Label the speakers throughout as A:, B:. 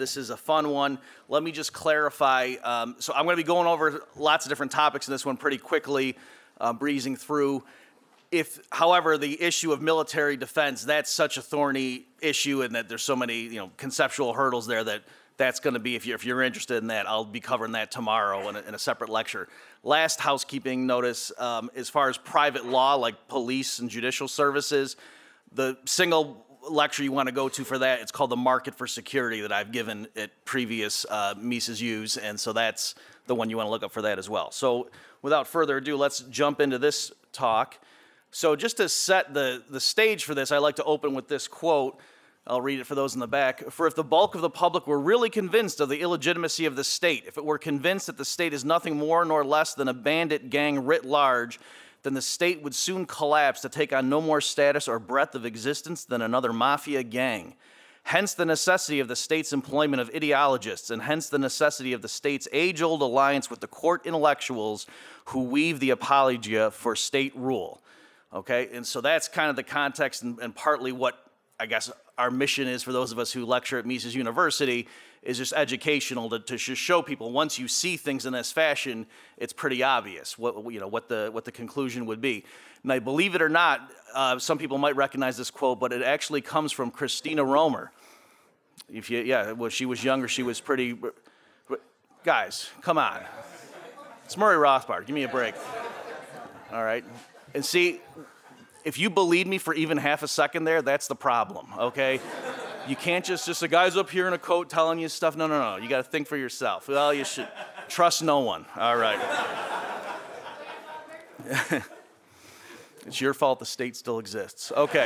A: This is a fun one. Let me just clarify. So I'm going to be going over lots of different topics in this one pretty quickly, breezing through. However, the issue of military defense, that's such a thorny issue, and that there's so many, conceptual hurdles there that's going to be, if you're interested in that, I'll be covering that tomorrow in a separate lecture. Last housekeeping notice, as far as private law, like police and judicial services, the single lecture you want to go to for that, it's called The Market for Security, that I've given at previous Mises U's, and so that's the one you want to look up for that as well. So without further ado, let's jump into this talk. So just to set the stage for this, I like to open with this quote. I'll read it for those in the back. "For if the bulk of the public were really convinced of the illegitimacy of the state, if it were convinced that the state is nothing more nor less than a bandit gang writ large, then the state would soon collapse to take on no more status or breadth of existence than another mafia gang. Hence the necessity of the state's employment of ideologists, and hence the necessity of the state's age-old alliance with the court intellectuals who weave the apologia for state rule." Okay, and so that's kind of the context and partly what I guess our mission is for those of us who lecture at Mises University, is just educational to just show people once you see things in this fashion, it's pretty obvious what the conclusion would be. Now, believe it or not, some people might recognize this quote, but it actually comes from Christina Romer. She was younger, she was pretty. Guys, come on, it's Murray Rothbard. Give me a break. All right. And see, if you believe me for even half a second there, that's the problem, okay? You can't just a guy's up here in a coat telling you stuff. No. You got to think for yourself. Well, you should trust no one. All right. It's your fault the state still exists. Okay.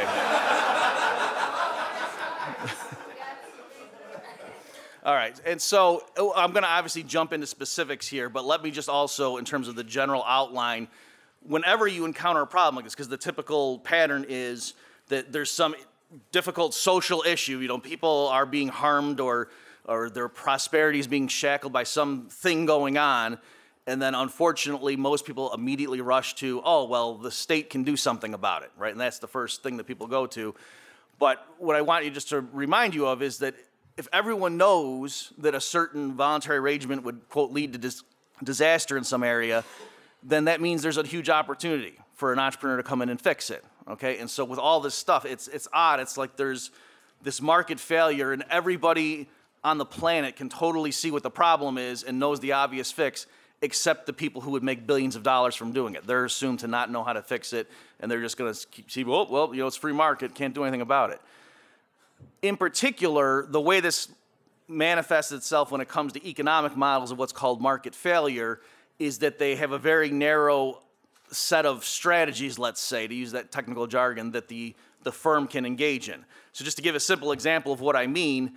A: All right, and so I'm going to obviously jump into specifics here, but let me just also, in terms of the general outline, whenever you encounter a problem like this, because the typical pattern is that there's some difficult social issue, people are being harmed or their prosperity is being shackled by something going on, and then unfortunately most people immediately rush to, the state can do something about it, right? And that's the first thing that people go to. But what I want you just to remind you of is that if everyone knows that a certain voluntary arrangement would, quote, lead to disaster in some area, then that means there's a huge opportunity for an entrepreneur to come in and fix it, okay? And so with all this stuff, it's odd. It's like there's this market failure, and everybody on the planet can totally see what the problem is and knows the obvious fix, except the people who would make billions of dollars from doing it. They're assumed to not know how to fix it, and they're just going to see, it's free market, can't do anything about it. In particular, the way this manifests itself when it comes to economic models of what's called market failure is that they have a very narrow set of strategies, let's say, to use that technical jargon, that the firm can engage in. So just to give a simple example of what I mean,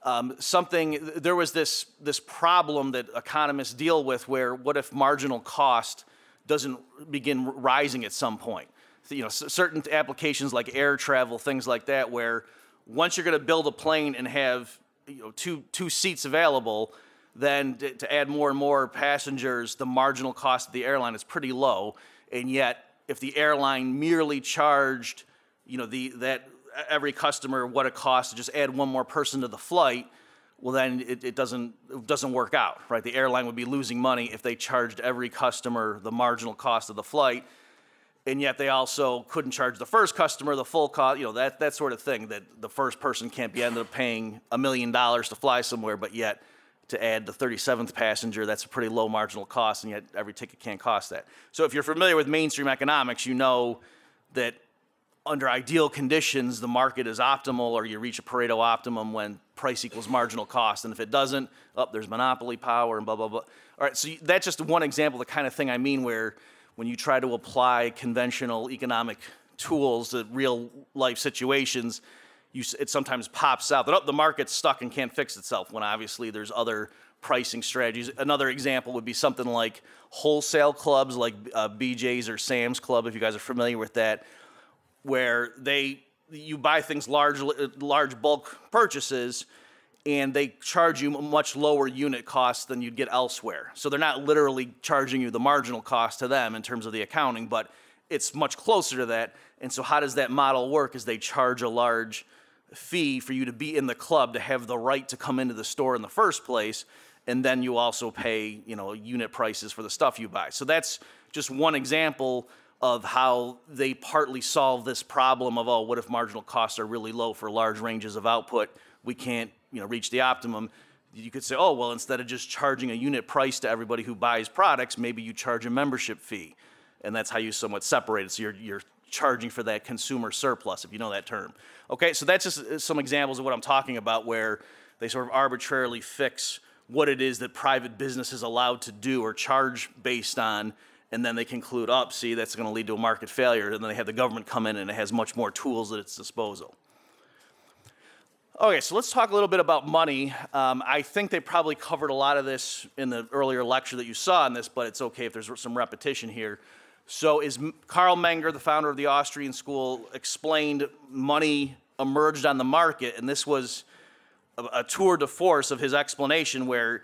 A: there was this problem that economists deal with where what if marginal cost doesn't begin rising at some point? Certain applications like air travel, things like that, where once you're going to build a plane and have two seats available, then to add more and more passengers, the marginal cost of the airline is pretty low. And yet, if the airline merely charged, that every customer what it costs to just add one more person to the flight, well, then it doesn't work out, right? The airline would be losing money if they charged every customer the marginal cost of the flight, and yet they also couldn't charge the first customer the full cost, that sort of thing, that the first person can't be ended up paying $1 million to fly somewhere, but yet to add the 37th passenger, that's a pretty low marginal cost, and yet every ticket can't cost that. So if you're familiar with mainstream economics, you know that under ideal conditions, the market is optimal, or you reach a Pareto optimum when price equals marginal cost. And if it doesn't, there's monopoly power and blah, blah, blah. All right, so that's just one example of the kind of thing I mean where when you try to apply conventional economic tools to real life situations, it sometimes pops out that the market's stuck and can't fix itself, when obviously there's other pricing strategies. Another example would be something like wholesale clubs like BJ's or Sam's Club, if you guys are familiar with that, where you buy things large bulk purchases, and they charge you much lower unit costs than you'd get elsewhere. So they're not literally charging you the marginal cost to them in terms of the accounting, but it's much closer to that. And so how does that model work is they charge a large fee for you to be in the club to have the right to come into the store in the first place, and then you also pay, unit prices for the stuff you buy. So that's just one example of how they partly solve this problem of, what if marginal costs are really low for large ranges of output? We can't, reach the optimum. You could say, instead of just charging a unit price to everybody who buys products, maybe you charge a membership fee. And that's how you somewhat separate it. So you're charging for that consumer surplus, if you know that term. Okay, so that's just some examples of what I'm talking about, where they sort of arbitrarily fix what it is that private business is allowed to do or charge based on, and then they conclude, see, that's going to lead to a market failure, and then they have the government come in and it has much more tools at its disposal. Okay, so let's talk a little bit about money. I think they probably covered a lot of this in the earlier lecture that you saw on this, but it's okay if there's some repetition here. So Carl Menger, the founder of the Austrian school, explained money emerged on the market, and this was a tour de force of his explanation where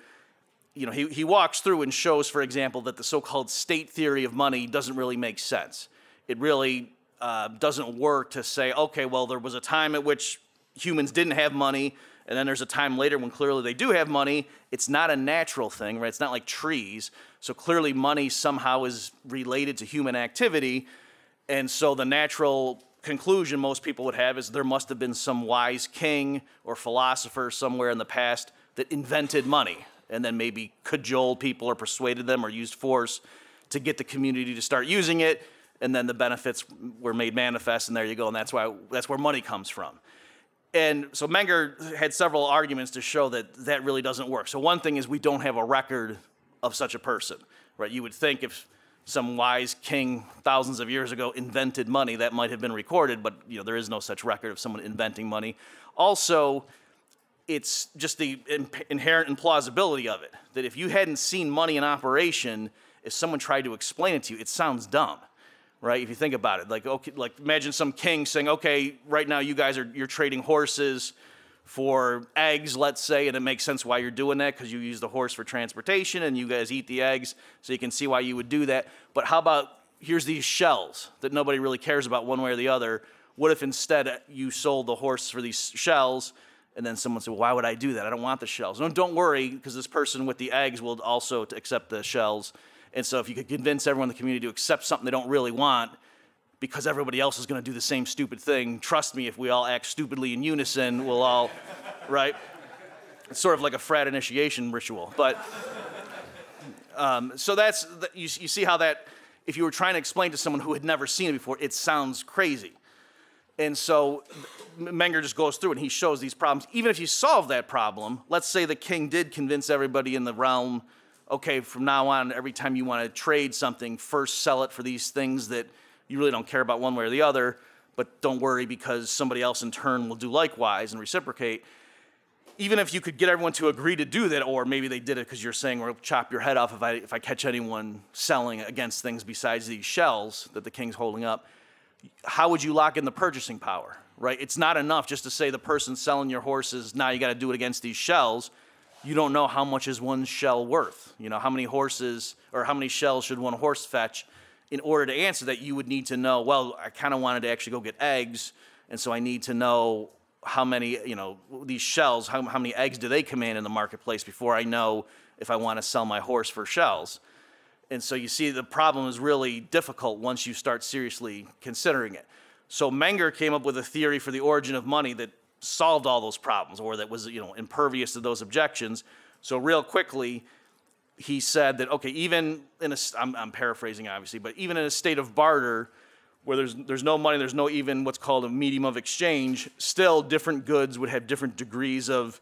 A: he walks through and shows, for example, that the so-called state theory of money doesn't really make sense. It really doesn't work to say, okay, well, there was a time at which humans didn't have money, and then there's a time later when clearly they do have money. It's not a natural thing, right? It's not like trees. So clearly money somehow is related to human activity, and so the natural conclusion most people would have is there must have been some wise king or philosopher somewhere in the past that invented money, and then maybe cajoled people or persuaded them or used force to get the community to start using it, and then the benefits were made manifest, and there you go, and that's where money comes from. And so Menger had several arguments to show that really doesn't work. So one thing is we don't have a record of such a person, right? You would think if some wise king thousands of years ago invented money, that might have been recorded, but there is no such record of someone inventing money. Also, it's just the inherent implausibility of it, that if you hadn't seen money in operation, if someone tried to explain it to you, it sounds dumb, right? If you think about it, like imagine some king saying, okay, right now you're trading horses for eggs, let's say, and it makes sense why you're doing that because you use the horse for transportation and you guys eat the eggs, so you can see why you would do that. But how about here's these shells that nobody really cares about one way or the other. What if instead you sold the horse for these shells, and then someone said, well, why would I do that? I don't want the shells. No, don't worry, because this person with the eggs will also accept the shells. And so if you could convince everyone in the community to accept something they don't really want, because everybody else is going to do the same stupid thing, trust me, if we all act stupidly in unison, we'll all, right? It's sort of like a frat initiation ritual. But, so you see how that, if you were trying to explain to someone who had never seen it before, it sounds crazy. And so Menger just goes through and he shows these problems. Even if you solve that problem, let's say the king did convince everybody in the realm, okay, from now on, every time you want to trade something, first sell it for these things that you really don't care about one way or the other, but don't worry because somebody else in turn will do likewise and reciprocate. Even if you could get everyone to agree to do that, or maybe they did it because you're saying, we'll chop your head off if I catch anyone selling against things besides these shells that the king's holding up, how would you lock in the purchasing power, right? It's not enough just to say the person selling your horses, now you got to do it against these shells. You don't know how much is one shell worth. How many horses or how many shells should one horse fetch? In order to answer that, you would need to know, well, I kind of wanted to actually go get eggs, and so I need to know how many, these shells, how many eggs do they command in the marketplace before I know if I want to sell my horse for shells. And so you see the problem is really difficult once you start seriously considering it. So Menger came up with a theory for the origin of money that solved all those problems, or that was, impervious to those objections. So real quickly, he said that, okay, even in I'm paraphrasing obviously, but even in a state of barter where there's no money, there's no even what's called a medium of exchange, still different goods would have different degrees of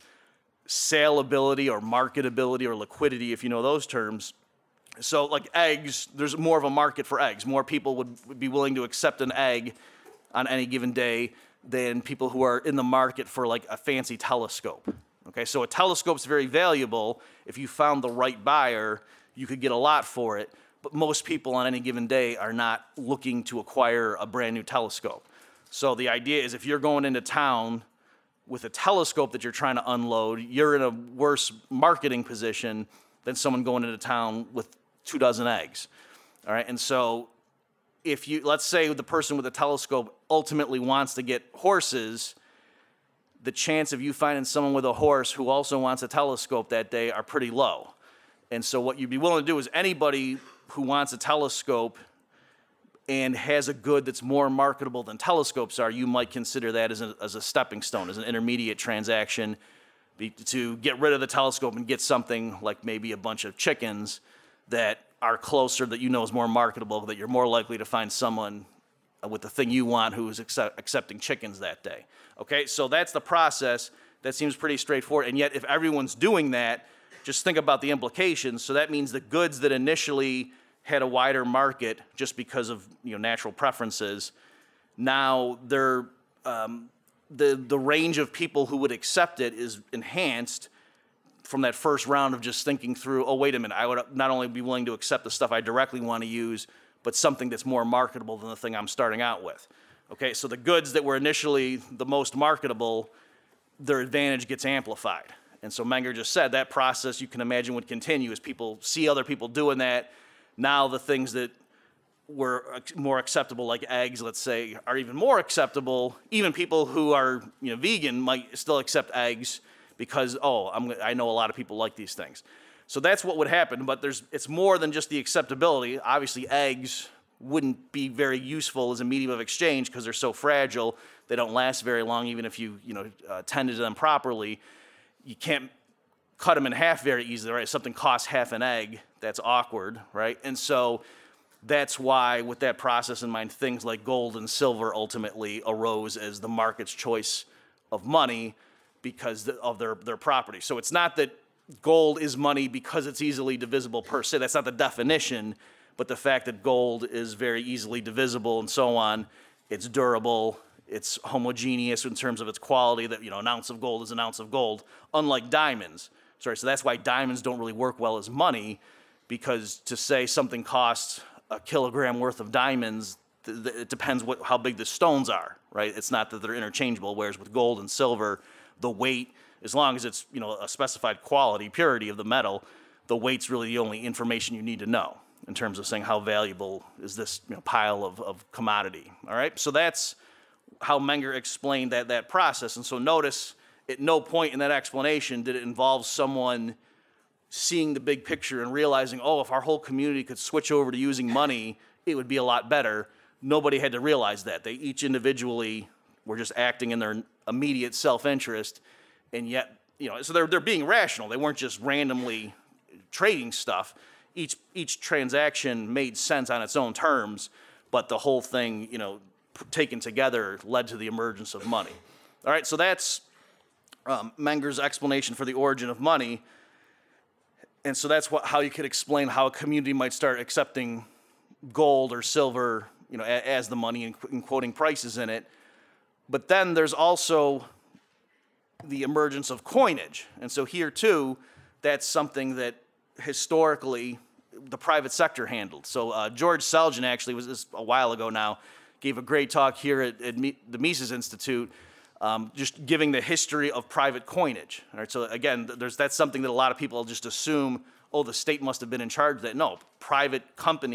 A: saleability or marketability or liquidity, if you know those terms. So like eggs, there's more of a market for eggs. More people would be willing to accept an egg on any given day than people who are in the market for like a fancy telescope. Okay, so a telescope's very valuable. If you found the right buyer, you could get a lot for it. But most people on any given day are not looking to acquire a brand new telescope. So the idea is if you're going into town with a telescope that you're trying to unload, you're in a worse marketing position than someone going into town with 24 eggs. All right, and so let's say the person with the telescope ultimately wants to get horses, the chance of you finding someone with a horse who also wants a telescope that day are pretty low. And so what you'd be willing to do is anybody who wants a telescope and has a good that's more marketable than telescopes are, you might consider that as a stepping stone, as an intermediate transaction to get rid of the telescope and get something like maybe a bunch of chickens that are closer, that you know is more marketable, that you're more likely to find someone with the thing you want who is accepting chickens that day. Okay, so that's the process. That seems pretty straightforward. And yet if everyone's doing that, just think about the implications. So that means the goods that initially had a wider market just because of natural preferences, now they're the range of people who would accept it is enhanced from that first round of just thinking through, oh, wait a minute, I would not only be willing to accept the stuff I directly want to use, but something that's more marketable than the thing I'm starting out with. Okay, so the goods that were initially the most marketable, their advantage gets amplified. And so Menger just said that process, you can imagine, would continue as people see other people doing that. Now the things that were more acceptable, like eggs, let's say, are even more acceptable. Even people who are vegan might still accept eggs because, I know a lot of people like these things. So that's what would happen, but it's more than just the acceptability. Obviously, eggs wouldn't be very useful as a medium of exchange because they're so fragile. They don't last very long, even if you tended to them properly. You can't cut them in half very easily, right? If something costs half an egg, that's awkward, right? And so that's why, with that process in mind, things like gold and silver ultimately arose as the market's choice of money because of their property. So it's not that gold is money because it's easily divisible per se. That's not the definition, but the fact that gold is very easily divisible and so on, it's durable, it's homogeneous in terms of its quality, that an ounce of gold is an ounce of gold, unlike diamonds. So that's why diamonds don't really work well as money, because to say something costs a kilogram worth of diamonds, it depends how big the stones are, right? It's not that they're interchangeable, whereas with gold and silver, the weight, as long as it's a specified quality, purity of the metal, the weight's really the only information you need to know in terms of saying how valuable is this pile of commodity, all right? So that's how Menger explained that process. And so notice, at no point in that explanation did it involve someone seeing the big picture and realizing, if our whole community could switch over to using money, it would be a lot better. Nobody had to realize that. They each individually were just acting in their immediate self-interest, and yet, so they're being rational. They weren't just randomly trading stuff. Each transaction made sense on its own terms, but the whole thing, taken together led to the emergence of money. All right, so that's Menger's explanation for the origin of money. And so that's how you could explain how a community might start accepting gold or silver, as the money and quoting prices in it. But then there's also the emergence of coinage. And so here too, that's something that historically the private sector handled. So George Selgin actually was this a while ago now, gave a great talk here at the Mises Institute, just giving the history of private coinage. All right, so again, that's something that a lot of people just assume, the state must have been in charge of that. No, private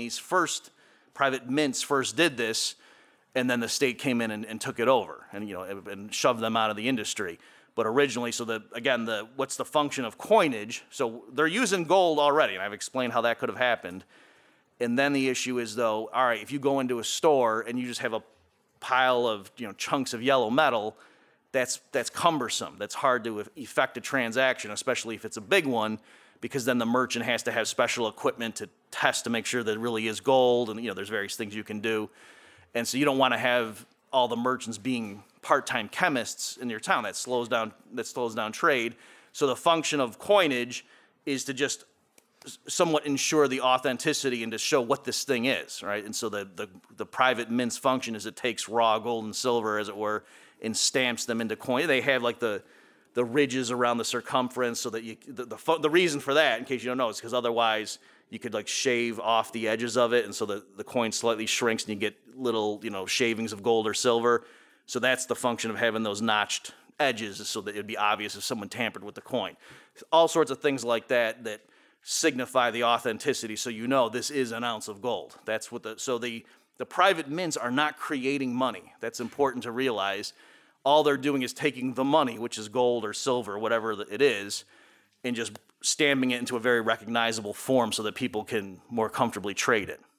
A: mints first did this, and then the state came in and took it over and shoved them out of the industry. But originally, what's the function of coinage? So they're using gold already, and I've explained how that could have happened. And then the issue is, though, all right, if you go into a store and you just have a pile of chunks of yellow metal, that's cumbersome. That's hard to effect a transaction, especially if it's a big one, because then the merchant has to have special equipment to test to make sure that it really is gold, and there's various things you can do. And so you don't want to have all the merchants being part-time chemists in your town. That slows down trade. So the function of coinage is to just somewhat ensure the authenticity and to show what this thing is, right? And so the private mint's function is it takes raw gold and silver, as it were, and stamps them into coin. They have like the ridges around the circumference, so that the reason for that, in case you don't know, is because otherwise you could like shave off the edges of it, and so the coin slightly shrinks and you get little shavings of gold or silver. So that's the function of having those notched edges, so that it'd be obvious if someone tampered with the coin. All sorts of things like that signify the authenticity, so this is an ounce of gold. That's what the private mints are not creating money. That's important to realize. all they're doing is taking the money, which is gold or silver, whatever it is, and just stamping it into a very recognizable form so that people can more comfortably trade it.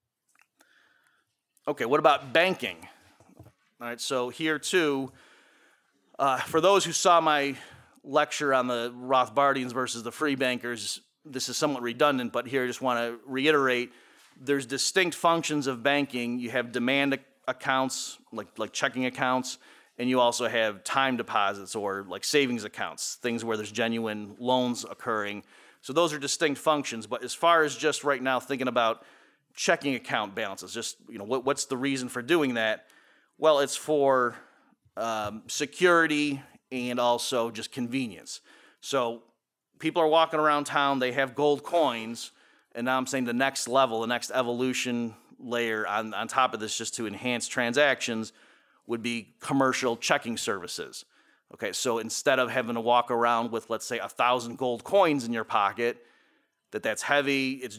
A: Okay, what about banking? All right, so here too, for those who saw my lecture on the Rothbardians versus the free bankers, this is somewhat redundant, but here I just want to reiterate, there's distinct functions of banking. You have demand accounts, like checking accounts, and you also have time deposits or like savings accounts, things where there's genuine loans occurring. So those are distinct functions. But as far as just right now thinking about checking account balances, just what's the reason for doing that? Well, it's for security and also just convenience. So people are walking around town, they have gold coins, and now I'm saying the next level, the next evolution layer on top of this just to enhance transactions would be commercial checking services. Okay, so instead of having to walk around with, let's say, 1,000 gold coins in your pocket, that's heavy, it's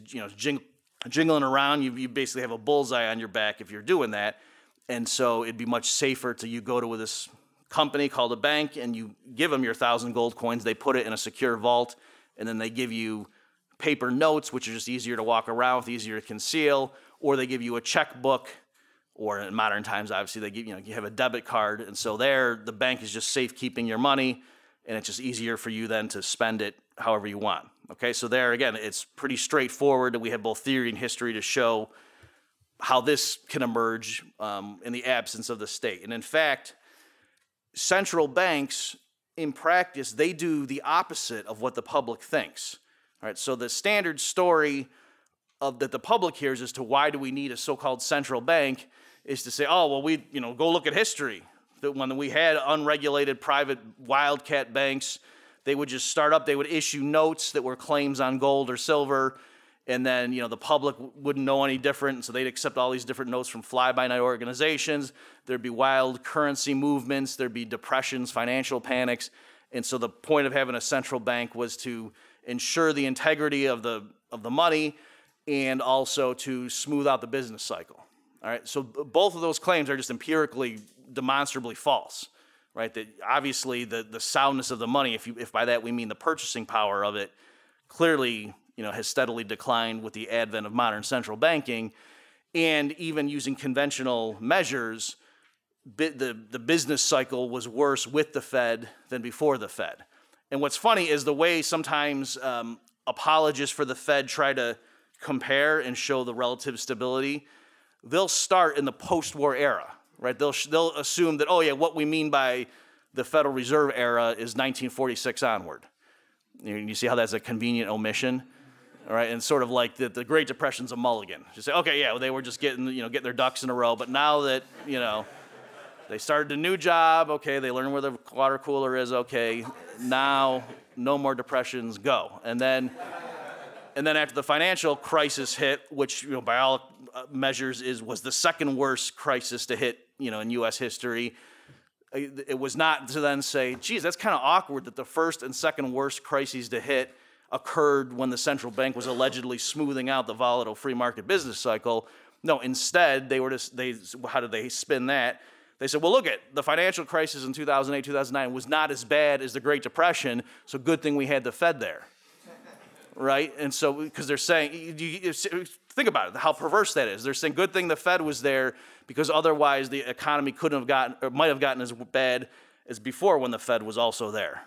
A: jingling around, you basically have a bullseye on your back if you're doing that, and so it'd be much safer to you go to this company called a bank and you give them your 1,000 gold coins, they put it in a secure vault, and then they give you paper notes, which are just easier to walk around with, easier to conceal, or they give you a checkbook, or in modern times, obviously, they give you have a debit card, and so there, the bank is just safekeeping your money, and it's just easier for you then to spend it however you want. Okay, so there again, it's pretty straightforward, and we have both theory and history to show how this can emerge in the absence of the state. And in fact, central banks, in practice, they do the opposite of what the public thinks. All right, so the standard story that the public hears as to why do we need a so-called central bank is to say, oh, well, we go look at history. That when we had unregulated private wildcat banks, they would just start up, they would issue notes that were claims on gold or silver, and then the public wouldn't know any different, so they'd accept all these different notes from fly-by-night organizations. There'd be wild currency movements, there'd be depressions, financial panics, and so the point of having a central bank was to ensure the integrity of the money and also to smooth out the business cycle. All right, so both of those claims are just empirically, demonstrably false, right? That obviously the soundness of the money, if by that we mean the purchasing power of it, clearly has steadily declined with the advent of modern central banking, and even using conventional measures, the business cycle was worse with the Fed than before the Fed. And what's funny is the way sometimes apologists for the Fed try to compare and show the relative stability. They'll start in the post-war era, right? They'll assume that, oh yeah, what we mean by the Federal Reserve era is 1946 onward. You see how that's a convenient omission, all right? And sort of like the Great Depression's a mulligan. Just say, okay, yeah, well, they were just getting their ducks in a row, but now that they started a new job, okay, they learned where the water cooler is, okay, now no more depressions, go. And then after the financial crisis hit, which by all measures was the second worst crisis to hit in U.S. history, it was not to then say, geez, that's kind of awkward that the first and second worst crises to hit occurred when the central bank was allegedly smoothing out the volatile free market business cycle. No, instead, how did they spin that? They said, well, look at the financial crisis in 2008, 2009 was not as bad as the Great Depression, so good thing we had the Fed there. Right? And so, because they're saying, think about it, how perverse that is. They're saying, good thing the Fed was there because otherwise the economy couldn't have gotten, or might have gotten as bad as before when the Fed was also there.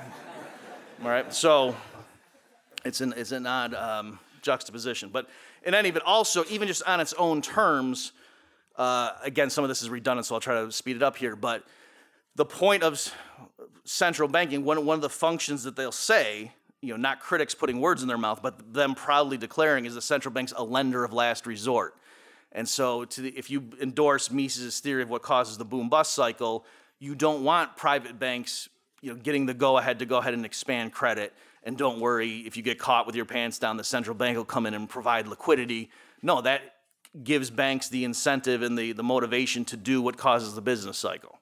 A: All right? So, it's an odd juxtaposition. But in any event, also, even just on its own terms, again, some of this is redundant, so I'll try to speed it up here, but the point of central banking, one of the functions that they'll say, not critics putting words in their mouth, but them proudly declaring is the central bank's a lender of last resort. And so if you endorse Mises' theory of what causes the boom-bust cycle, you don't want private banks getting the go-ahead to go ahead and expand credit, and don't worry, if you get caught with your pants down, the central bank will come in and provide liquidity. No, that gives banks the incentive and the motivation to do what causes the business cycle.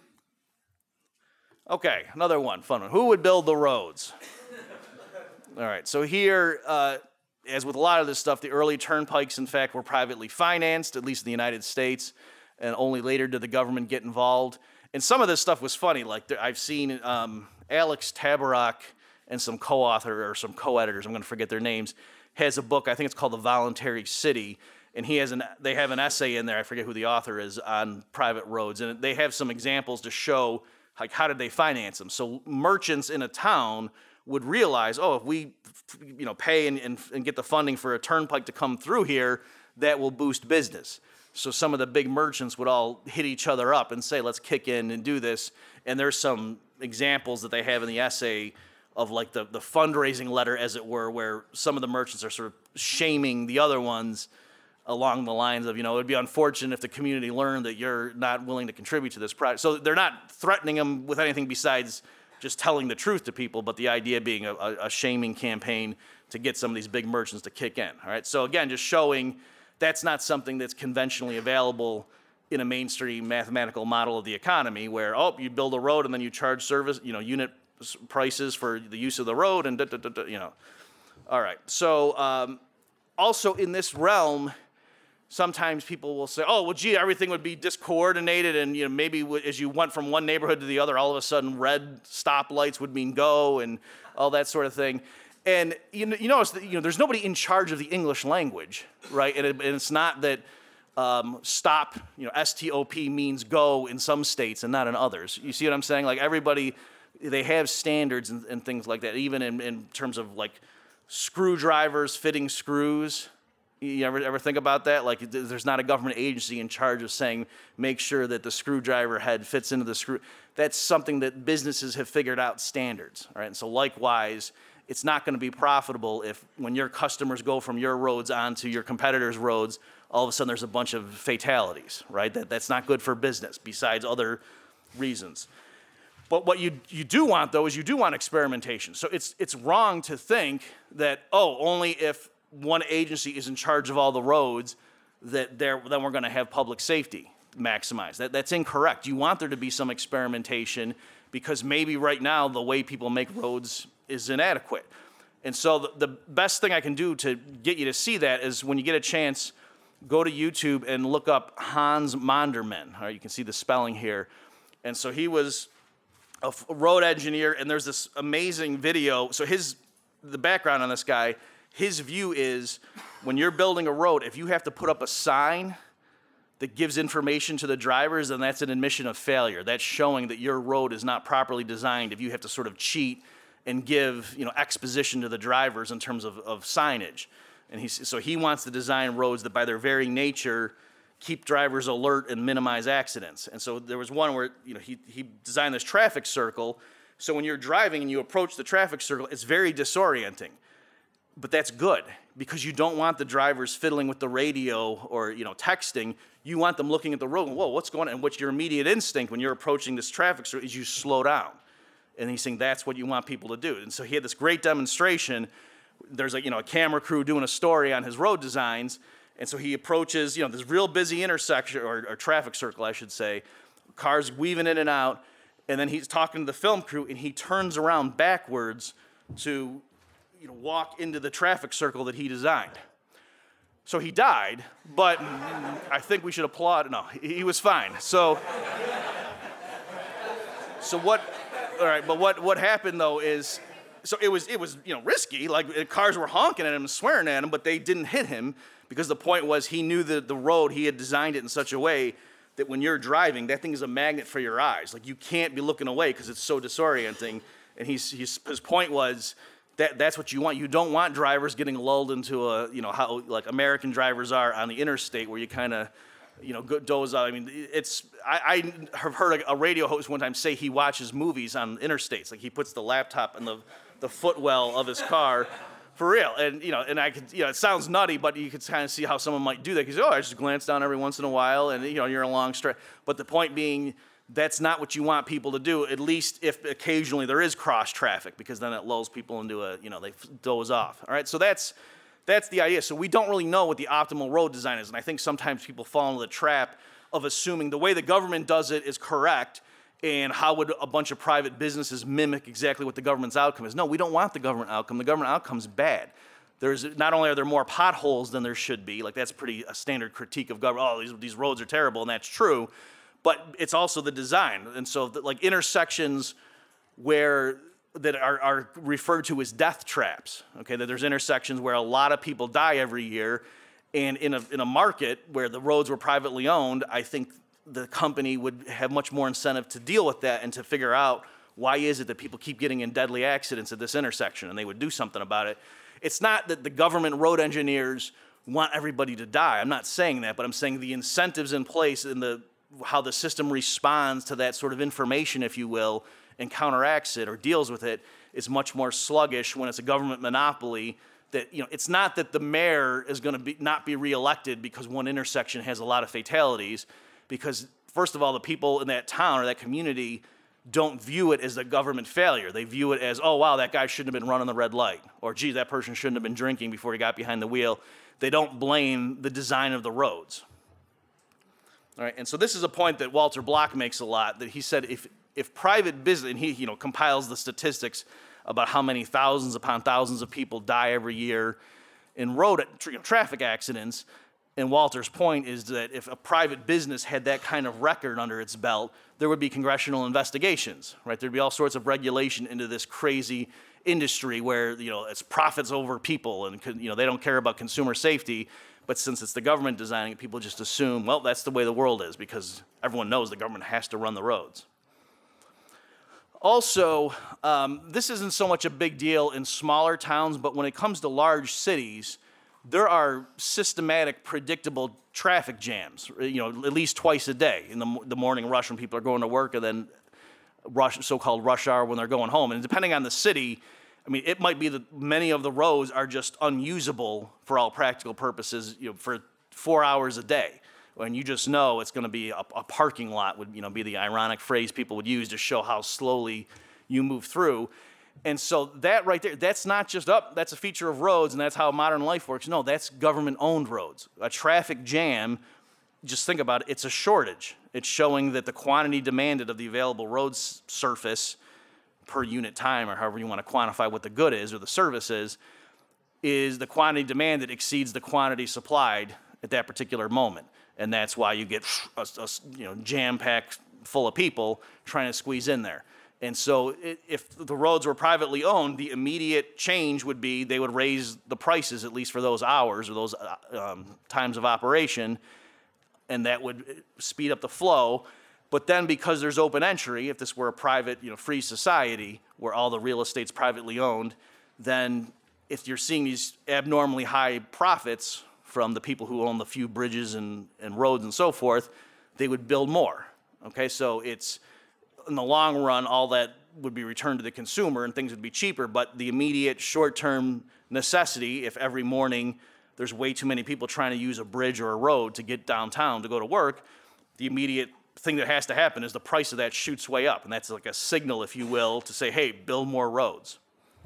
A: Okay, another one, fun one. Who would build the roads? All right, so here, as with a lot of this stuff, the early turnpikes, in fact, were privately financed, at least in the United States, and only later did the government get involved. And some of this stuff was funny. Like I've seen Alex Tabarrok and some co-author or some co-editors, I'm going to forget their names, has a book, I think it's called The Voluntary City, and they have an essay in there, I forget who the author is, on private roads, and they have some examples to show like how did they finance them. So merchants in a town would realize, oh, if we pay and get the funding for a turnpike to come through here, that will boost business. So some of the big merchants would all hit each other up and say, let's kick in and do this. And there's some examples that they have in the essay of like the fundraising letter, as it were, where some of the merchants are sort of shaming the other ones along the lines of, it would be unfortunate if the community learned that you're not willing to contribute to this project. So they're not threatening them with anything besides just telling the truth to people, but the idea being a shaming campaign to get some of these big merchants to kick in. All right. So again, just showing that's not something that's conventionally available in a mainstream mathematical model of the economy, where you build a road and then you charge service, unit prices for the use of the road and All right. So also in this realm, sometimes people will say, oh, well, gee, everything would be discoordinated, and maybe as you went from one neighborhood to the other, all of a sudden red stoplights would mean go and all that sort of thing. And you notice that there's nobody in charge of the English language, right? And it's not that stop, S-T-O-P means go in some states and not in others. You see what I'm saying? Like everybody, they have standards and things like that, even in terms of like screwdrivers fitting screws. You ever think about that? Like there's not a government agency in charge of saying, make sure that the screwdriver head fits into the screw. That's something that businesses have figured out standards, right? And so likewise, it's not going to be profitable if when your customers go from your roads onto your competitors' roads, all of a sudden there's a bunch of fatalities, right? That's not good for business, besides other reasons. But what you do want, though, is you do want experimentation. So it's wrong to think that, only if one agency is in charge of all the roads then we're going to have public safety maximized. That's incorrect. You want there to be some experimentation because maybe right now the way people make roads is inadequate. And so the best thing I can do to get you to see that is when you get a chance, go to YouTube and look up Hans Monderman. All right, you can see the spelling here. And so he was a road engineer, and there's this amazing video. So the background on this guy, his view is when you're building a road, if you have to put up a sign that gives information to the drivers, then that's an admission of failure. That's showing that your road is not properly designed if you have to sort of cheat and give exposition to the drivers in terms of signage. And so he wants to design roads that by their very nature keep drivers alert and minimize accidents. And so there was one where he designed this traffic circle. So when you're driving and you approach the traffic circle, it's very disorienting. But that's good because you don't want the drivers fiddling with the radio or texting. You want them looking at the road and, whoa, what's going on? And what's your immediate instinct when you're approaching this traffic circle is you slow down. And he's saying that's what you want people to do. And so he had this great demonstration. There's a camera crew doing a story on his road designs. And so he approaches, this real busy intersection or traffic circle, I should say, cars weaving in and out. And then he's talking to the film crew and he turns around backwards to walk into the traffic circle that he designed. So he died, but I think we should applaud. No, he was fine. So what? All right, but what happened though is, so it was risky. Like cars were honking at him and swearing at him, but they didn't hit him because the point was he knew that the road, he had designed it in such a way that when you're driving, that thing is a magnet for your eyes. Like you can't be looking away because it's so disorienting. And his point was that's what you want. You don't want drivers getting lulled into how like American drivers are on the interstate where you kind of doze out. I mean, I have heard a radio host one time say he watches movies on interstates. Like he puts the laptop in the footwell of his car, for real. And and I could, it sounds nutty, but you could kind of see how someone might do that because I just glance down every once in a while, and you're a long stretch. But the point being, that's not what you want people to do. At least if occasionally there is cross traffic, because then it lulls people into they doze off. All right, so that's the idea. So we don't really know what the optimal road design is. And I think sometimes people fall into the trap of assuming the way the government does it is correct, and how would a bunch of private businesses mimic exactly what the government's outcome is. No, we don't want the government outcome. The government outcome's bad. Not only are there more potholes than there should be, like that's a standard critique of government, these roads are terrible, and that's true, but it's also the design. And so like intersections that are referred to as death traps, okay, that there's intersections where a lot of people die every year, and in a market where the roads were privately owned, I think the company would have much more incentive to deal with that and to figure out why is it that people keep getting in deadly accidents at this intersection, and they would do something about it. It's not that the government road engineers want everybody to die. I'm not saying that, but I'm saying the incentives in place and how the system responds to that sort of information, if you will, and counteracts it or deals with it is much more sluggish when it's a government monopoly. That, it's not that the mayor is going to not be reelected because one intersection has a lot of fatalities, because first of all, the people in that town or that community don't view it as a government failure. They view it as, oh wow, that guy shouldn't have been running the red light, or gee, that person shouldn't have been drinking before he got behind the wheel. They don't blame the design of the roads. All right, and so this is a point that Walter Block makes a lot, that he said if private business, and he compiles the statistics about how many thousands upon thousands of people die every year in road traffic accidents, and Walter's point is that if a private business had that kind of record under its belt, there would be congressional investigations, right? There'd be all sorts of regulation into this crazy industry where, it's profits over people, and, they don't care about consumer safety. But since it's the government designing it, people just assume, well, that's the way the world is, because everyone knows the government has to run the roads. Also, this isn't so much a big deal in smaller towns, but when it comes to large cities, there are systematic, predictable traffic jams, at least twice a day, in the morning rush when people are going to work, and then so-called rush hour when they're going home. And depending on the city, it might be that many of the roads are just unusable for all practical purposes, for 4 hours a day. When you just know it's going to be a parking lot would, be the ironic phrase people would use to show how slowly you move through. And so that right there, that's not just that's a feature of roads and that's how modern life works. No, that's government-owned roads. A traffic jam, just think about it, it's a shortage. It's showing that the quantity demanded of the available road surface per unit time, or however you want to quantify what the good is or the service is the quantity demanded exceeds the quantity supplied at that particular moment. And that's why you get a jam-packed full of people trying to squeeze in there. And so if the roads were privately owned, the immediate change would be they would raise the prices, at least for those hours or those times of operation, and that would speed up the flow. But then because there's open entry, if this were a private, free society where all the real estate's privately owned, then if you're seeing these abnormally high profits from the people who own the few bridges and roads and so forth, they would build more. Okay, so it's, in the long run, all that would be returned to the consumer and things would be cheaper, but the immediate short-term necessity, if every morning there's way too many people trying to use a bridge or a road to get downtown to go to work, the immediate thing that has to happen is the price of that shoots way up, and that's like a signal, if you will, to say, hey, build more roads.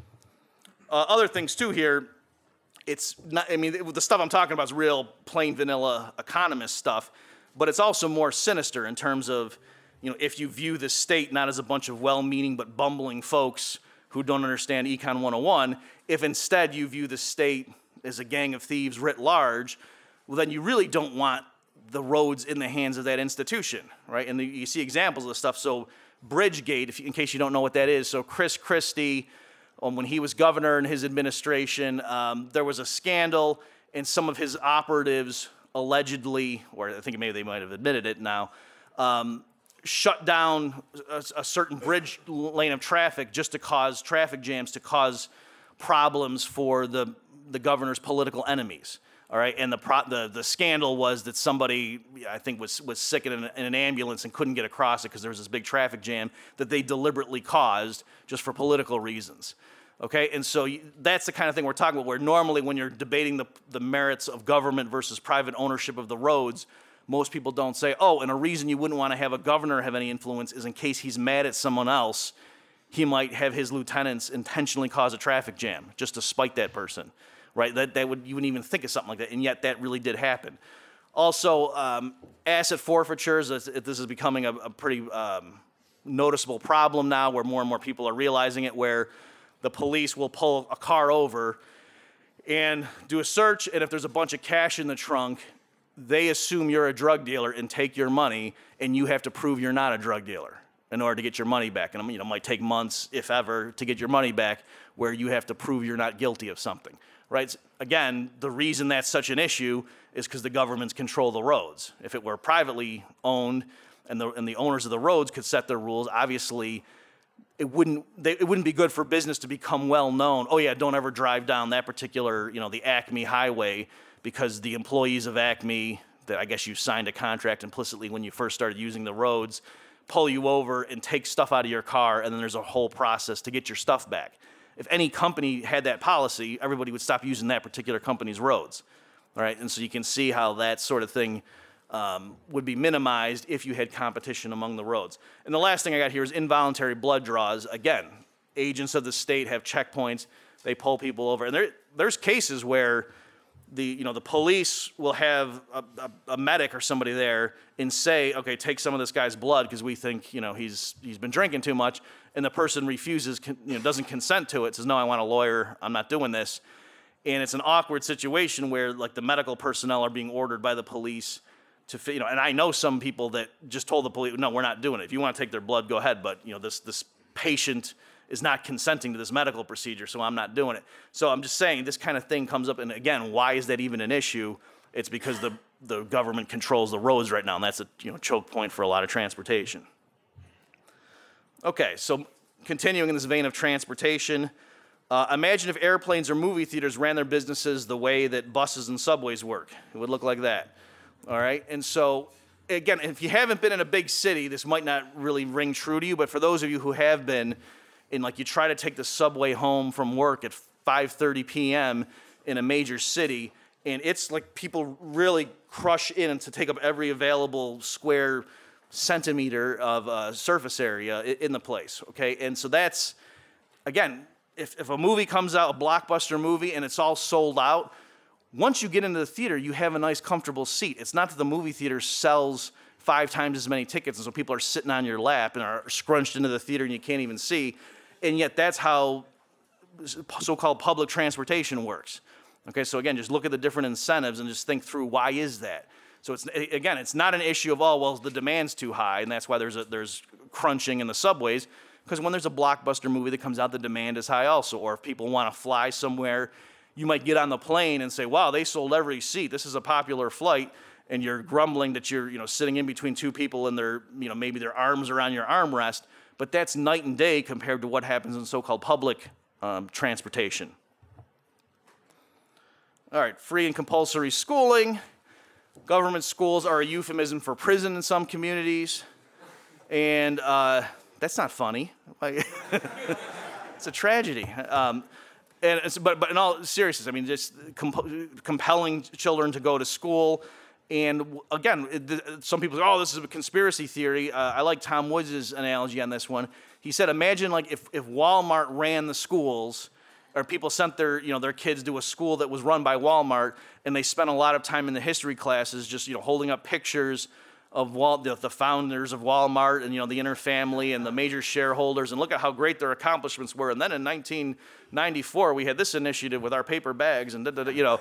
A: Other things too here, it's not, the stuff I'm talking about is real plain vanilla economist stuff, but it's also more sinister in terms of, if you view the state not as a bunch of well-meaning but bumbling folks who don't understand Econ 101, if instead you view the state as a gang of thieves writ large, well, then you really don't want the roads in the hands of that institution, right? And you see examples of this stuff. So Bridgegate, in case you don't know what that is, so Chris Christie, when he was governor in his administration, there was a scandal, and some of his operatives allegedly, or I think maybe they might have admitted it now, shut down a certain bridge lane of traffic just to cause traffic jams, to cause problems for the governor's political enemies. All right, and the scandal was that somebody, I think, was sick in an ambulance and couldn't get across it because there was this big traffic jam that they deliberately caused just for political reasons. Okay, and so that's the kind of thing we're talking about, where normally when you're debating the merits of government versus private ownership of the roads, most people don't say, oh, and a reason you wouldn't want to have a governor have any influence is in case he's mad at someone else, he might have his lieutenants intentionally cause a traffic jam just to spite that person. Right, you wouldn't even think of something like that, and yet that really did happen. Also, asset forfeitures, this is becoming a pretty noticeable problem now, where more and more people are realizing it, where the police will pull a car over and do a search, and if there's a bunch of cash in the trunk, they assume you're a drug dealer and take your money, and you have to prove you're not a drug dealer in order to get your money back. And it might take months, if ever, to get your money back, where you have to prove you're not guilty of something, right? Again, the reason that's such an issue is because the governments control the roads. If it were privately owned and the owners of the roads could set their rules, obviously it wouldn't be good for business to become well known. Oh yeah, don't ever drive down that particular, the Acme highway, because the employees of Acme, that I guess you signed a contract implicitly when you first started using the roads, pull you over and take stuff out of your car, and then there's a whole process to get your stuff back. If any company had that policy, everybody would stop using that particular company's roads, all right? And so you can see how that sort of thing would be minimized if you had competition among the roads. And the last thing I got here is involuntary blood draws. Again, agents of the state have checkpoints. They pull people over. And there's cases where the police will have a medic or somebody there and say, okay, take some of this guy's blood because we think, he's been drinking too much. And the person refuses, doesn't consent to it, says, no, I want a lawyer. I'm not doing this. And it's an awkward situation where like the medical personnel are being ordered by the police to, and I know some people that just told the police, no, we're not doing it. If you want to take their blood, go ahead. But, this patient is not consenting to this medical procedure, so I'm not doing it. So I'm just saying this kind of thing comes up. And again, why is that even an issue? It's because the government controls the roads right now, and that's a choke point for a lot of transportation. Okay, so continuing in this vein of transportation, imagine if airplanes or movie theaters ran their businesses the way that buses and subways work. It would look like that. All right, and so again, if you haven't been in a big city, this might not really ring true to you, but for those of you who have been, and like you try to take the subway home from work at 5:30 p.m. in a major city, and it's like people really crush in and to take up every available square centimeter of surface area in the place, okay? And so that's, again, if a movie comes out, a blockbuster movie, and it's all sold out, once you get into the theater, you have a nice, comfortable seat. It's not that the movie theater sells 5 times as many tickets, and so people are sitting on your lap and are scrunched into the theater and you can't even see. And yet that's how so-called public transportation works. Okay, so again, just look at the different incentives and just think through why is that. So it's not an issue of, the demand's too high, and that's why there's crunching in the subways, because when there's a blockbuster movie that comes out, the demand is high also. Or if people want to fly somewhere, you might get on the plane and say, wow, they sold every seat. This is a popular flight. And you're grumbling that you're, sitting in between two people and maybe their arms are on your armrest. But that's night and day compared to what happens in so-called public transportation. All right, free and compulsory schooling. Government schools are a euphemism for prison in some communities. And that's not funny. It's a tragedy. But in all seriousness, I mean, just compelling children to go to school. And again, some people say, this is a conspiracy theory. I like Tom Woods' analogy on this one. He said, imagine like if Walmart ran the schools, or people sent their kids to a school that was run by Walmart, and they spent a lot of time in the history classes just holding up pictures of the founders of Walmart and the inner family and the major shareholders, and look at how great their accomplishments were. And then in 1994, we had this initiative with our paper bags, and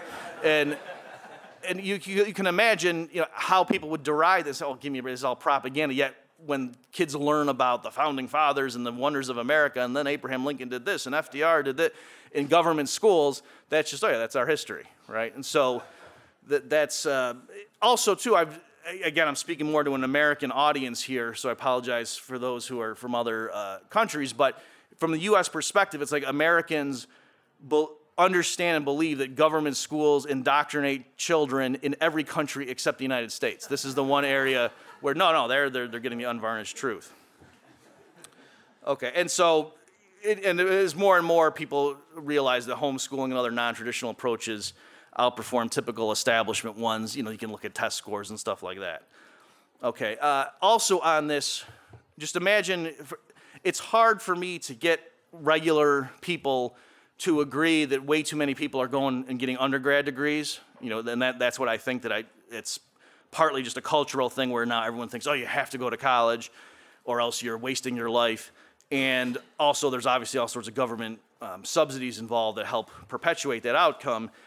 A: and you can imagine how people would deride this. Oh, give me this, all propaganda. Yet when kids learn about the founding fathers and the wonders of America, and then Abraham Lincoln did this and FDR did that in government schools, that's just that's our history, right? And so that's also too. I'm speaking more to an American audience here, so I apologize for those who are from other countries. But from the U.S. perspective, it's like Americans understand and believe that government schools indoctrinate children in every country except the United States. This is the one area where they're getting the unvarnished truth. Okay, and so as more and more people realize that homeschooling and other non-traditional approaches outperform typical establishment ones. You can look at test scores and stuff like that. Okay, also on this, just imagine, it's hard for me to get regular people to agree that way too many people are going and getting undergrad degrees. And that's what I think it's partly just a cultural thing where now everyone thinks, you have to go to college or else you're wasting your life. And also there's obviously all sorts of government subsidies involved that help perpetuate that outcome.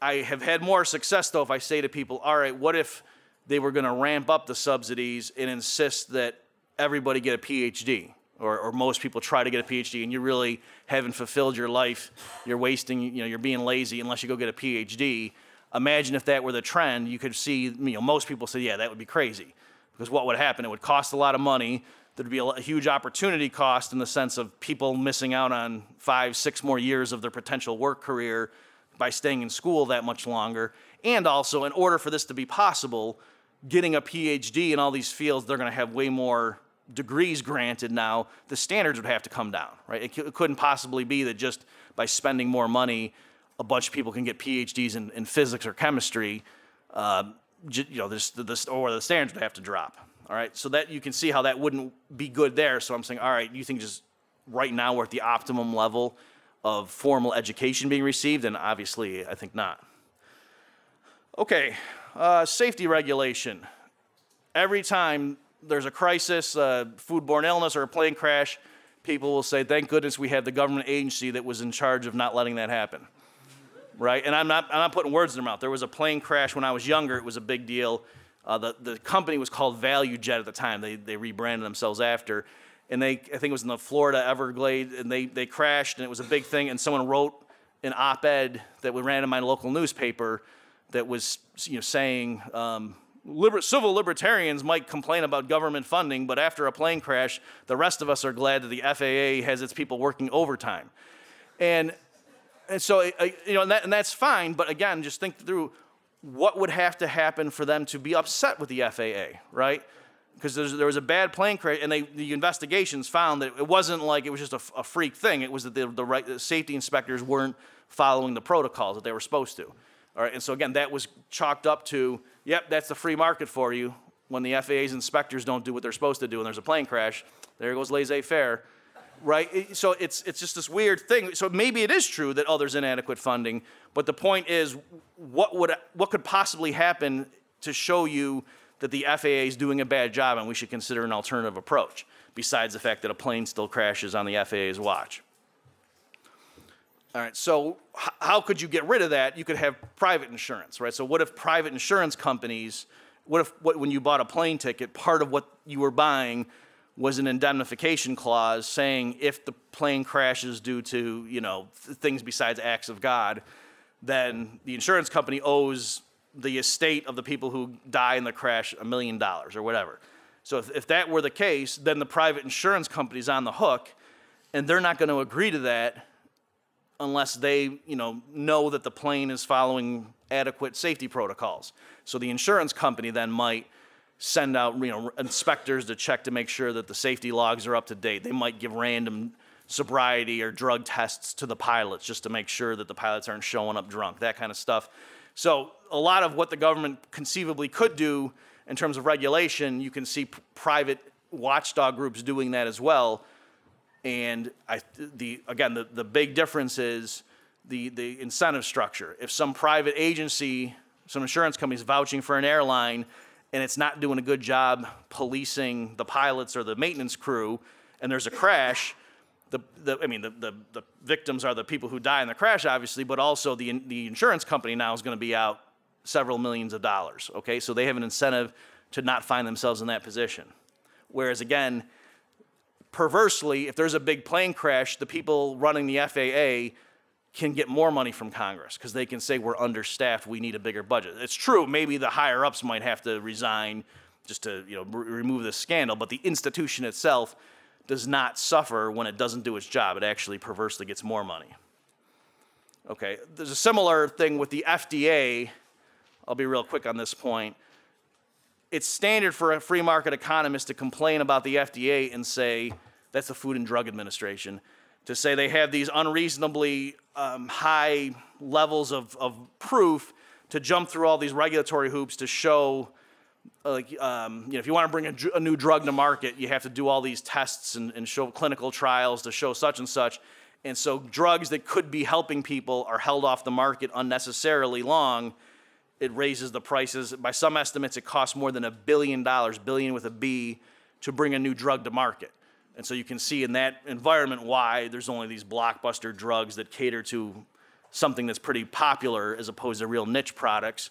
A: I have had more success, though, if I say to people, all right, what if they were going to ramp up the subsidies and insist that everybody get a PhD, or most people try to get a PhD, and you really haven't fulfilled your life, you're wasting, you're being lazy unless you go get a PhD. Imagine if that were the trend. You could see, most people say, yeah, that would be crazy. Because what would happen? It would cost a lot of money. There'd be a huge opportunity cost in the sense of people missing out on 5-6 more years of their potential work career by staying in school that much longer. And also, in order for this to be possible, getting a PhD in all these fields, they're going to have way more degrees granted now. The standards would have to come down, right? It couldn't possibly be that just by spending more money, a bunch of people can get PhDs in physics or chemistry. Or the standards would have to drop. All right, so that you can see how that wouldn't be good there. So I'm saying, all right, you think just right now we're at the optimum level of formal education being received? And obviously, I think not. Okay, safety regulation. Every time there's a crisis, foodborne illness, or a plane crash, people will say, thank goodness we had the government agency that was in charge of not letting that happen. Right? And I'm not putting words in their mouth. There was a plane crash when I was younger. It was a big deal. The company was called ValueJet at the time. They rebranded themselves after. And I think it was in the Florida Everglades, and they crashed, and it was a big thing. And someone wrote an op-ed that we ran in my local newspaper that was saying civil libertarians might complain about government funding, but after a plane crash, the rest of us are glad that the FAA has its people working overtime. And so, and that's fine, but again, just think through what would have to happen for them to be upset with the FAA, right? Because there was a bad plane crash, and the investigations found that it wasn't like it was just a freak thing. It was that the safety inspectors weren't following the protocols that they were supposed to. All right, and so again, that was chalked up to, yep, that's the free market for you. When the FAA's inspectors don't do what they're supposed to do and there's a plane crash, there goes laissez-faire. Right? So it's just this weird thing. So maybe it is true that, there's inadequate funding, but the point is, what could possibly happen to show you that the FAA is doing a bad job and we should consider an alternative approach, besides the fact that a plane still crashes on the FAA's watch? All right, so how could you get rid of that? You could have private insurance, right? So what if private insurance companies, when you bought a plane ticket, part of what you were buying was an indemnification clause saying if the plane crashes due to, things besides acts of God, then the insurance company owes the estate of the people who die in the crash $1 million or whatever. So if that were the case, then the private insurance company's on the hook, and they're not going to agree to that unless they, know that the plane is following adequate safety protocols. So the insurance company then might send out, inspectors to check to make sure that the safety logs are up to date. They might give random sobriety or drug tests to the pilots just to make sure that the pilots aren't showing up drunk, that kind of stuff. So a lot of what the government conceivably could do in terms of regulation, you can see private watchdog groups doing that as well. And the big difference is the incentive structure. If some private agency, some insurance company is vouching for an airline, and it's not doing a good job policing the pilots or the maintenance crew, and there's a crash, the victims are the people who die in the crash, obviously, but also the insurance company now is going to be out several millions of dollars, okay? So they have an incentive to not find themselves in that position. Whereas, again, perversely, if there's a big plane crash, the people running the FAA can get more money from Congress because they can say we're understaffed, we need a bigger budget. It's true, maybe the higher-ups might have to resign just to remove the scandal, but the institution itself does not suffer when it doesn't do its job. It actually perversely gets more money. Okay, there's a similar thing with the FDA. I'll be real quick on this point. It's standard for a free market economist to complain about the FDA and say, that's the Food and Drug Administration, to say they have these unreasonably high levels of proof to jump through all these regulatory hoops to show, if you want to bring a new drug to market, you have to do all these tests and show clinical trials to show such and such. And so drugs that could be helping people are held off the market unnecessarily long. It raises the prices. By some estimates, it costs more than $1 billion, billion with a B, to bring a new drug to market. And so you can see in that environment why there's only these blockbuster drugs that cater to something that's pretty popular as opposed to real niche products.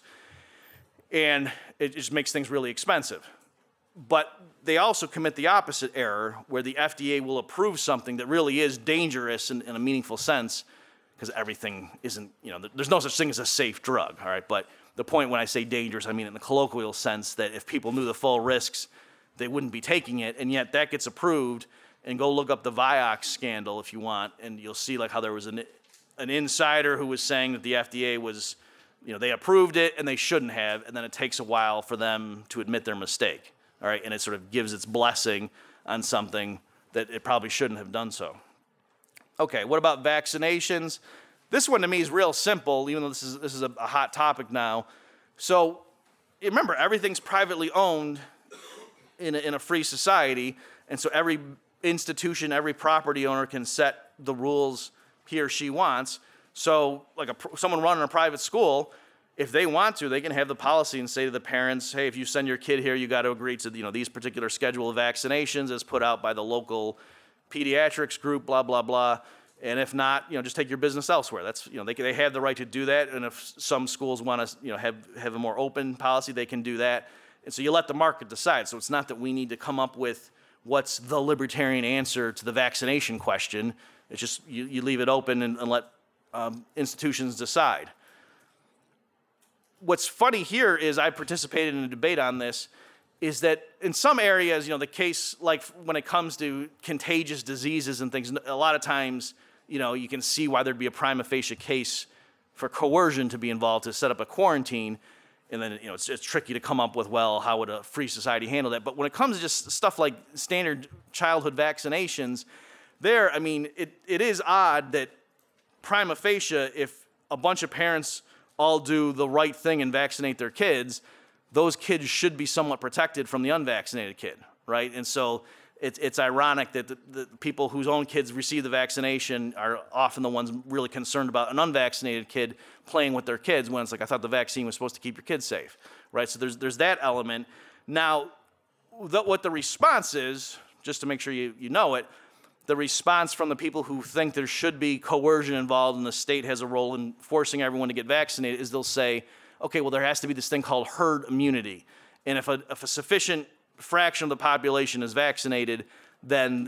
A: And it just makes things really expensive. But they also commit the opposite error where the FDA will approve something that really is dangerous in a meaningful sense, because everything isn't, there's no such thing as a safe drug, all right? But the point when I say dangerous, I mean in the colloquial sense that if people knew the full risks, they wouldn't be taking it, and yet that gets approved. And go look up the Vioxx scandal if you want, and you'll see like how there was an insider who was saying that the FDA was, they approved it and they shouldn't have, and then it takes a while for them to admit their mistake, all right? And it sort of gives its blessing on something that it probably shouldn't have done so. Okay, what about vaccinations? This one to me is real simple, even though this is a hot topic now. So remember, everything's privately owned in a free society, and so every institution, every property owner can set the rules he or she wants. So like someone running a private school, if they want to, they can have the policy and say to the parents, hey, if you send your kid here, you got to agree to these particular schedule of vaccinations as put out by the local pediatrics group, blah, blah, blah. And if not, just take your business elsewhere. That's, they have the right to do that. And if some schools want to, have a more open policy, they can do that. And so you let the market decide. So it's not that we need to come up with what's the libertarian answer to the vaccination question. It's just you leave it open and let institutions decide. What's funny here is I participated in a debate on this, is that in some areas, the case, like when it comes to contagious diseases and things, a lot of times, you can see why there'd be a prima facie case for coercion to be involved to set up a quarantine. And then, it's tricky to come up with, well, how would a free society handle that? But when it comes to just stuff like standard childhood vaccinations, it is odd that prima facie, if a bunch of parents all do the right thing and vaccinate their kids, those kids should be somewhat protected from the unvaccinated kid, right? And so it's ironic that the people whose own kids receive the vaccination are often the ones really concerned about an unvaccinated kid playing with their kids when it's like, I thought the vaccine was supposed to keep your kids safe, right? So there's that element. Now, what the response is, just to make sure you know it, the response from the people who think there should be coercion involved and the state has a role in forcing everyone to get vaccinated is they'll say, okay, well, there has to be this thing called herd immunity. And if a sufficient fraction of the population is vaccinated, then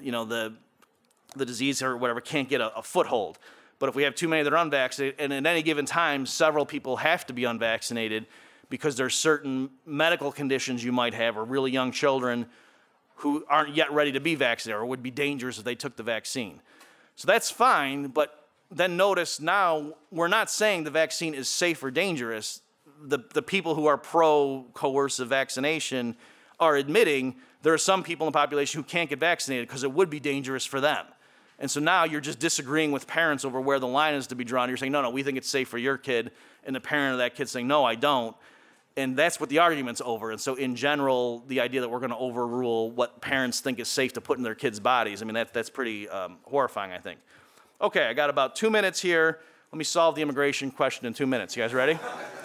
A: the disease or whatever can't get a foothold. But if we have too many that are unvaccinated, and at any given time, several people have to be unvaccinated because there's certain medical conditions you might have, or really young children who aren't yet ready to be vaccinated or would be dangerous if they took the vaccine. So that's fine, but then notice now we're not saying the vaccine is safe or dangerous. The people who are pro-coercive vaccination are admitting there are some people in the population who can't get vaccinated because it would be dangerous for them. And so now you're just disagreeing with parents over where the line is to be drawn. You're saying, no, we think it's safe for your kid. And the parent of that kid saying, no, I don't. And that's what the argument's over. And so in general, the idea that we're going to overrule what parents think is safe to put in their kids' bodies, that's pretty horrifying, I think. Okay, I got about 2 minutes here. Let me solve the immigration question in 2 minutes. You guys ready?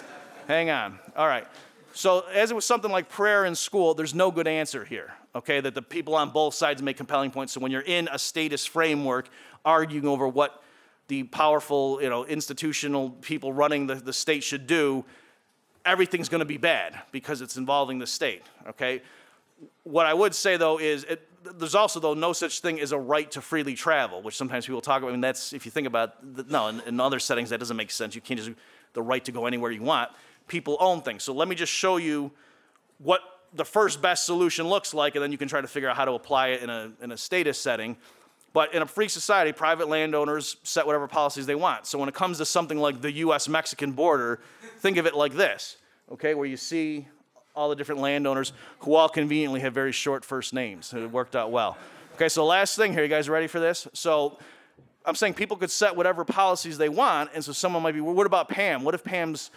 A: Hang on. All right. So as it was something like prayer in school, there's no good answer here, okay, that the people on both sides make compelling points. So when you're in a statist framework arguing over what the powerful, institutional people running the state should do, everything's going to be bad because it's involving the state, okay? What I would say, though, is there's also, though, no such thing as a right to freely travel, which sometimes people talk about. That's, if you think about, in other settings, that doesn't make sense. You can't just, the right to go anywhere you want. People own things. So let me just show you what the first best solution looks like, and then you can try to figure out how to apply it in a statist setting. But in a free society, private landowners set whatever policies they want. So when it comes to something like the U.S.-Mexican border, think of it like this, okay, where you see all the different landowners who all conveniently have very short first names. It worked out well. Okay, so last thing here, you guys ready for this? So I'm saying people could set whatever policies they want, and so someone might be, well, what about Pam? What if Pam's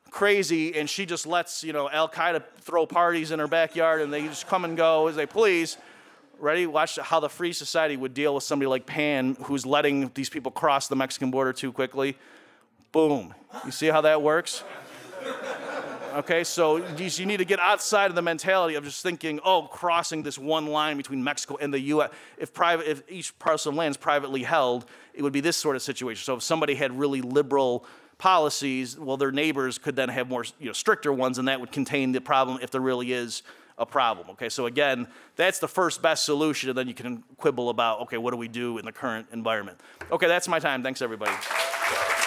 A: crazy and she just lets, Al-Qaeda throw parties in her backyard and they just come and go as they please? Ready? Watch how the free society would deal with somebody like Pam who's letting these people cross the Mexican border too quickly. Boom. You see how that works? Okay, so you need to get outside of the mentality of just thinking, oh, crossing this one line between Mexico and the U.S. If each parcel of land is privately held, it would be this sort of situation. So if somebody had really liberal policies, well, their neighbors could then have more stricter ones, and that would contain the problem if there really is a problem. Okay, so again, that's the first best solution, and then you can quibble about, okay, what do we do in the current environment? Okay, that's my time. Thanks, everybody.